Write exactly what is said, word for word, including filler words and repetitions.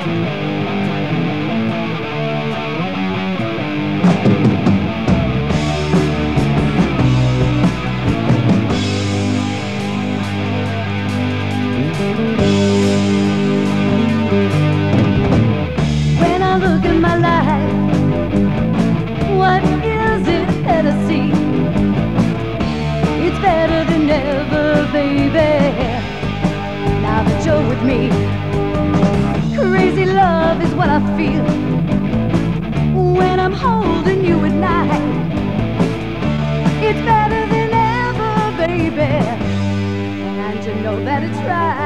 When I look at my life, what is it that I see? It's better than ever, baby, now that you're with me. Crazy love is what I feel when I'm holding you at night. It's better than ever, baby, and you know that it's right.